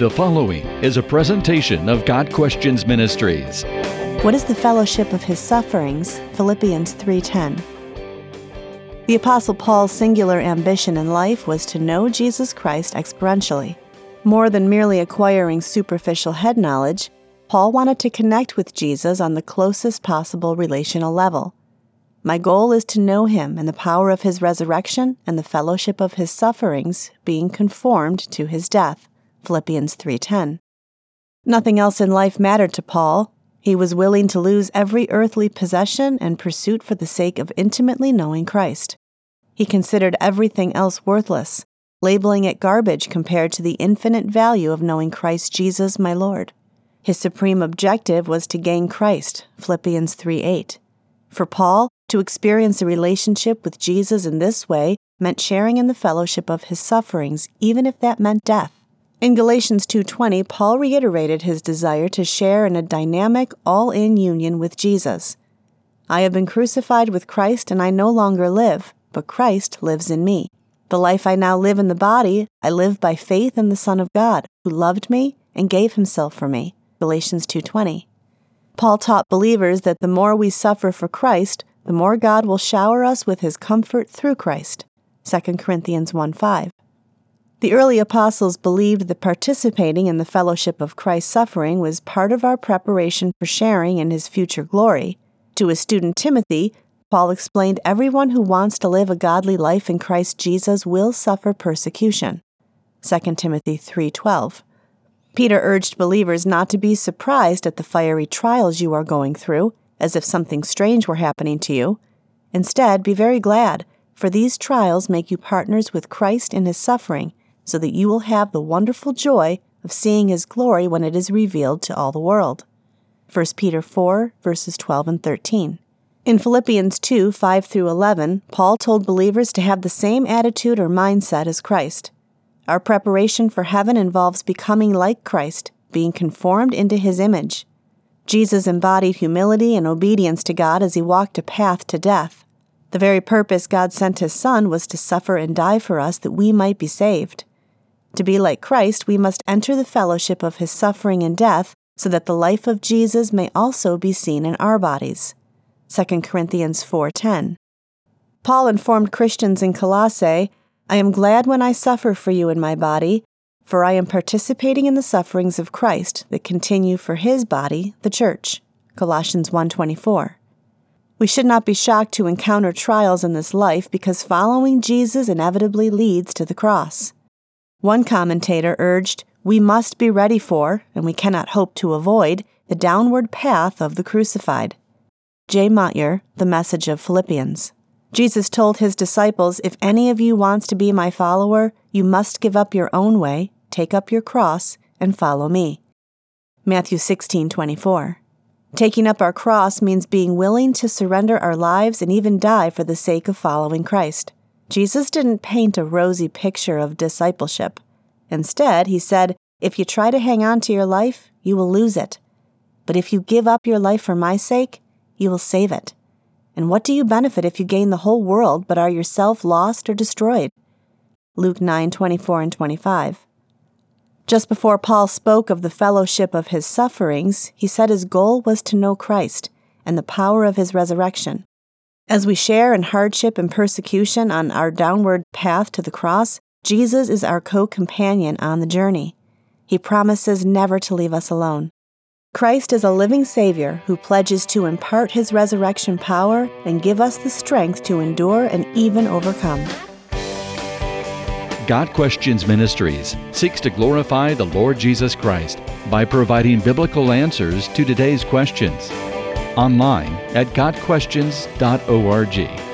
The following is a presentation of God Questions Ministries. What is the fellowship of his sufferings? Philippians 3:10. The Apostle Paul's singular ambition in life was to know Jesus Christ experientially. More than merely acquiring superficial head knowledge, Paul wanted to connect with Jesus on the closest possible relational level. My goal is to know him and the power of his resurrection and the fellowship of his sufferings, being conformed to his death. Philippians 3:10. Nothing else in life mattered to Paul. He was willing to lose every earthly possession and pursuit for the sake of intimately knowing Christ. He considered everything else worthless, labeling it garbage compared to the infinite value of knowing Christ Jesus, my Lord. His supreme objective was to gain Christ. Philippians 3:8. For Paul, to experience a relationship with Jesus in this way meant sharing in the fellowship of his sufferings, even if that meant death. In Galatians 2:20, Paul reiterated his desire to share in a dynamic, all-in union with Jesus. I have been crucified with Christ, and I no longer live, but Christ lives in me. The life I now live in the body, I live by faith in the Son of God, who loved me and gave himself for me. Galatians 2:20. Paul taught believers that the more we suffer for Christ, the more God will shower us with his comfort through Christ. 2 Corinthians 1:5. The early apostles believed that participating in the fellowship of Christ's suffering was part of our preparation for sharing in his future glory. To his student Timothy, Paul explained everyone who wants to live a godly life in Christ Jesus will suffer persecution. 2 Timothy 3:12. Peter urged believers not to be surprised at the fiery trials you are going through, as if something strange were happening to you. Instead, be very glad, for these trials make you partners with Christ in his suffering, so that you will have the wonderful joy of seeing his glory when it is revealed to all the world. 1 Peter 4, verses 12 and 13. In Philippians 2, 5-11, Paul told believers to have the same attitude or mindset as Christ. Our preparation for heaven involves becoming like Christ, being conformed into his image. Jesus embodied humility and obedience to God as he walked a path to death. The very purpose God sent his Son was to suffer and die for us that we might be saved. To be like Christ, we must enter the fellowship of his suffering and death so that the life of Jesus may also be seen in our bodies. 2 Corinthians 4:10. Paul informed Christians in Colossae, I am glad when I suffer for you in my body, for I am participating in the sufferings of Christ that continue for his body, the church. Colossians 1:24. We should not be shocked to encounter trials in this life because following Jesus inevitably leads to the cross. One commentator urged, we must be ready for, and we cannot hope to avoid, the downward path of the crucified. J. Motyer, The Message of Philippians. Jesus told his disciples, if any of you wants to be my follower, you must give up your own way, take up your cross, and follow me. Matthew 16:24. Taking up our cross means being willing to surrender our lives and even die for the sake of following Christ. Jesus didn't paint a rosy picture of discipleship. Instead, he said, if you try to hang on to your life, you will lose it. But if you give up your life for my sake, you will save it. And what do you benefit if you gain the whole world but are yourself lost or destroyed? Luke 9:24 and 25. Just before Paul spoke of the fellowship of his sufferings, he said his goal was to know Christ and the power of his resurrection. As we share in hardship and persecution on our downward path to the cross, Jesus is our co-companion on the journey. He promises never to leave us alone. Christ is a living Savior who pledges to impart his resurrection power and give us the strength to endure and even overcome. God Questions Ministries seeks to glorify the Lord Jesus Christ by providing biblical answers to today's questions. Online at godquestions.org.